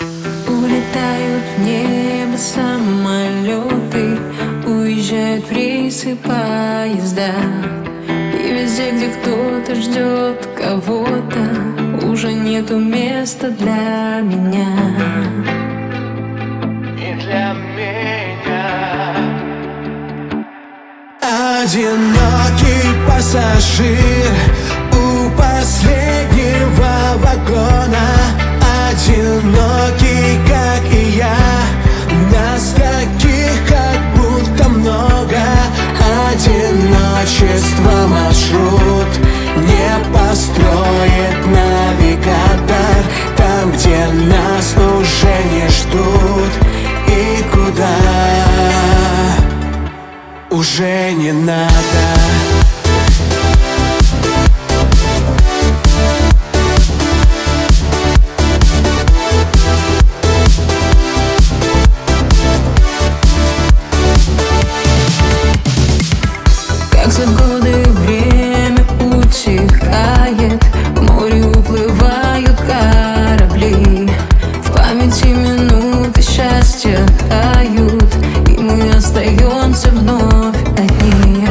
Улетают в небо самолеты, уезжают в рейсы поезда. И везде, где кто-то ждет кого-то, уже нету места для меня. И для меня. Одинокий пассажир у последнего вагона. Одинокий, как и я. Нас таких как будто много. Одиночество маршрут не построит навигатор. Там, где нас уже не ждут. И куда уже не надо. Как за годы время утихает, в море уплывают корабли. В памяти минуты счастья тают, и мы остаемся вновь одни.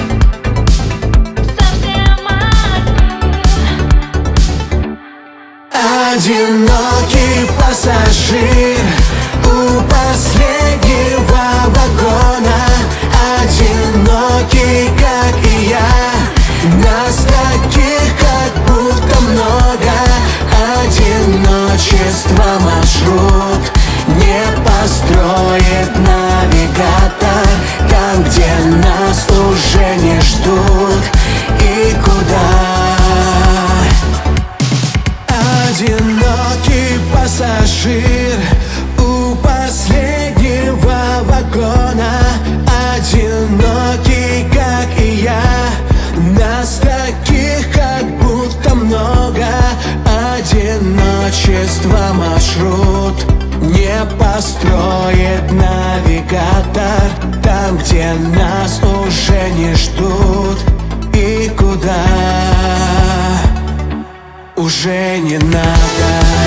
Одинокий пассажир у последнего вагона. Одинокий, как и я. Нас таких как будто много. Одиночество маршрут не построит навигатор. Там, где нас уже не ждут. И куда одинокий пассажир у последнего вагона. Одинокий, как и я. Нас таких как будто много. Одиночество маршрут не построит навигатор. Там, где нас уже не ждут. И куда уже не надо.